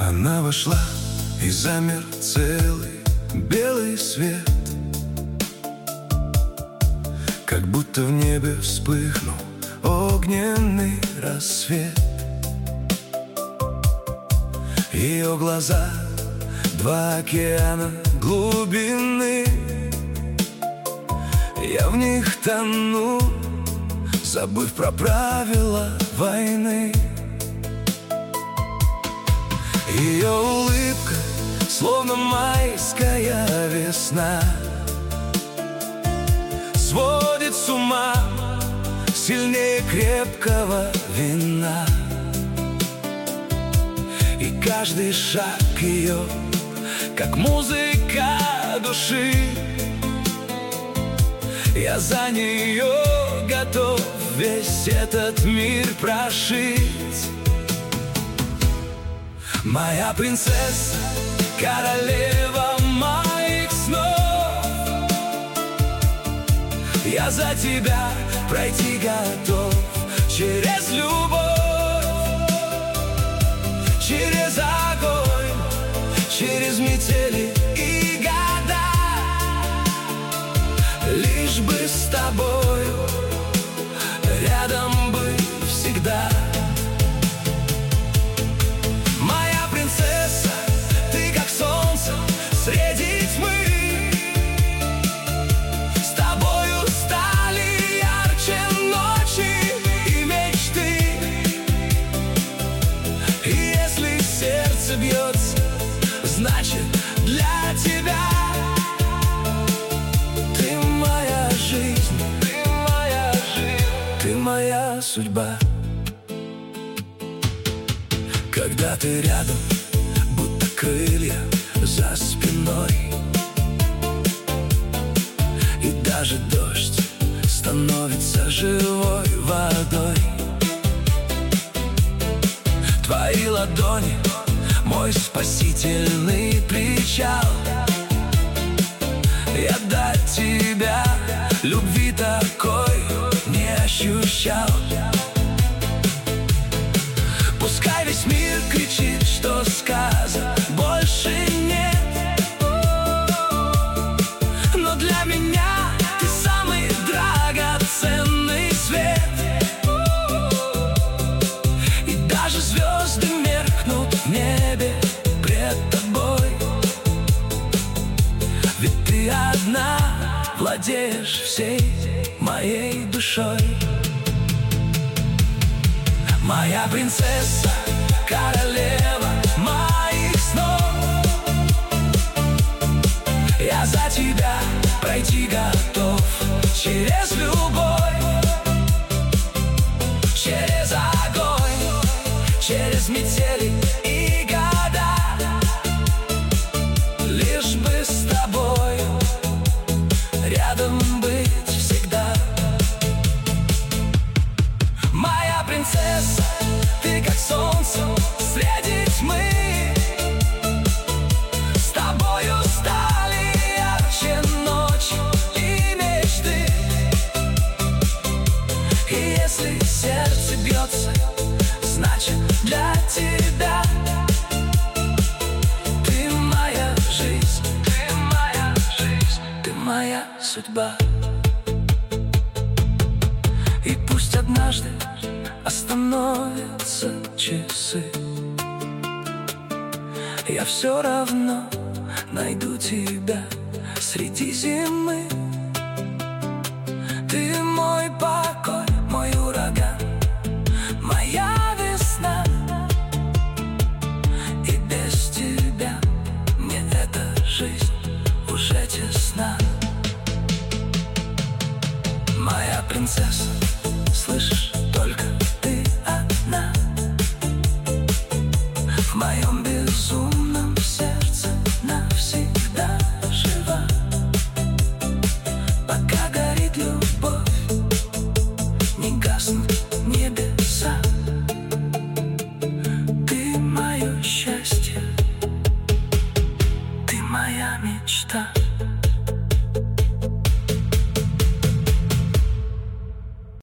Она вошла, и замер целый белый свет, как будто в небе вспыхнул огненный рассвет. Ее глаза — два океана глубины. Я в них тону, забыв про правила войны. Ее улыбка, словно майская весна, сводит с ума сильнее крепкого вина. И каждый шаг ее, как музыка души. Я за нее готов весь этот мир прошить. Моя принцесса, королева моих снов, я за тебя пройти готов через любовь, через огонь, через метели и года, лишь бы с тобою рядом быть всегда. Моя принцесса, ты как солнце среди тьмы. С тобою стали ярче ночи и мечты. И если сердце бьется, значит для тебя ты моя жизнь, ты моя жизнь, ты моя судьба. Когда ты рядом, будто крылья за спиной, и даже дождь становится живой водой. Твои ладони — мой спасительный причал. Я до тебя любви такой не ощущал. Пускай весь мир кричит, что сказок больше нет, но для меня ты самый драгоценный свет. И даже звезды меркнут в небе пред тобой, ведь ты одна владеешь всей моей душой. Моя принцесса, королева моих снов, я за тебя пройти готов через любовь, через огонь, через метели и года, лишь бы с тобою рядом быть всегда. Моя принцесса, ты как солнце среди тьмы. С тобою стали ярче ночи и мечты. И если сердце бьется, значит для тебя ты моя жизнь, ты моя жизнь, ты моя судьба. И пусть однажды остановятся часы, я все равно найду тебя среди зимы. Ты мой покой, мой ураган, моя весна. И без тебя мне эта жизнь уже тесна. Моя принцесса, слышишь, только ты одна в моем безумном сердце навсегда жива. Пока горит любовь, не гаснут небеса. Ты мое счастье, ты моя мечта.